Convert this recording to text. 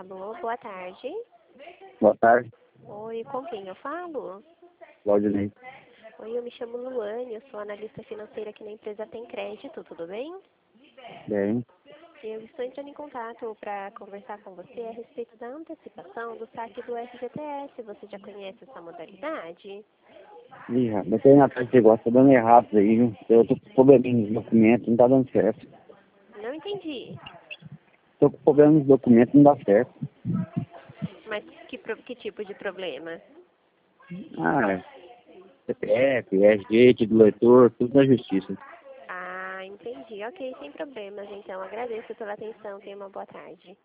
Alô, boa tarde. Boa tarde, Oi, com quem eu falo? Claudinei. Oi, eu me chamo Luane, eu sou analista financeira aqui na empresa Tem Crédito, tudo bem? Bem, Eu estou entrando em contato para conversar com você a respeito da antecipação do saque do FGTS. Você já conhece essa modalidade? mas tem atrás que gosta, tá dando errado isso aí, viu? Eu tô com probleminha nos documentos, não tá dando certo. Não entendi. Tô com problema nos documentos, não dá certo. Mas que tipo de problema? Ah, CPF, RG, título do leitor, tudo na justiça. Ah, entendi. Ok, sem problemas. Então, agradeço pela atenção. Tenha uma boa tarde.